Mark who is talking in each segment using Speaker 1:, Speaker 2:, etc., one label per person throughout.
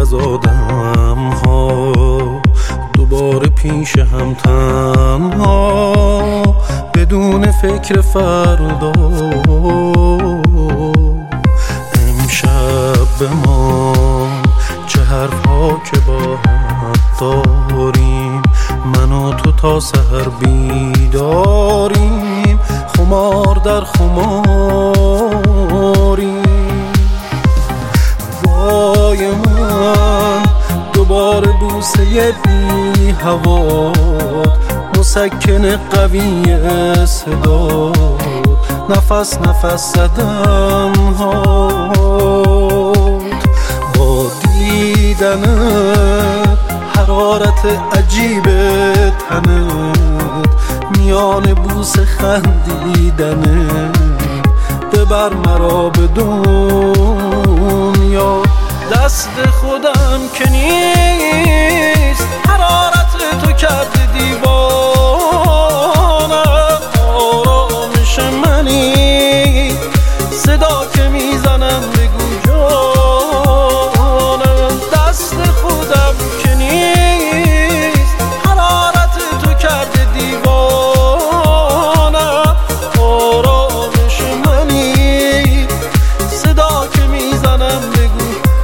Speaker 1: از آدم ها، دوباره پیش هم تنها بدون فکر فردا. امشب بمان چه حرفها که با هم داریم، من و تو تا سحر بیداریم، خمار در خماریم. وای من دوباره بوسه بی هوات، مسکن قوی صدا، نفس نفس زدن هات. با دیدنت حرارت عجیب تنت، میان بوسه خندیدنت، ببر مرا به دنیا. دست خودم که نیست، حرارت تو کرده دیوانم، آرامش منی، صدا که میزنم بگو جانم. دست خودم که نیست، حرارت تو کرده دیوانم، آرامش منی، صدا که میزنم بگو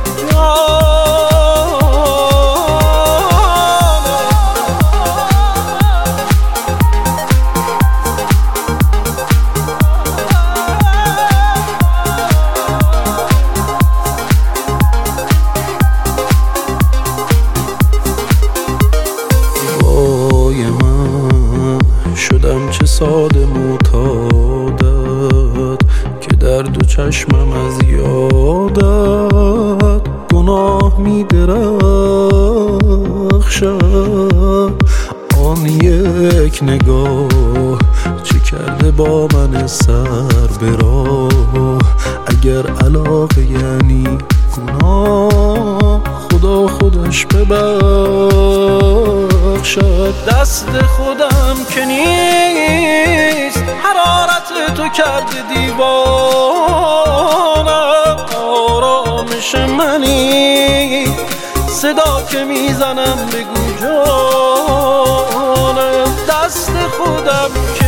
Speaker 1: شدم چه ساده معتادت، که در دو چشمم از یادت گناه می درخشد. آن یک نگاه چه کرده با من سر به راه، اگر علاقه یعنی گناه، خدا خودش ببخشد. دست خودم که نیست، حرارت تو کرده دیوانم، آرامش منی، صدا که میزنم بگو جانم. دست خودم که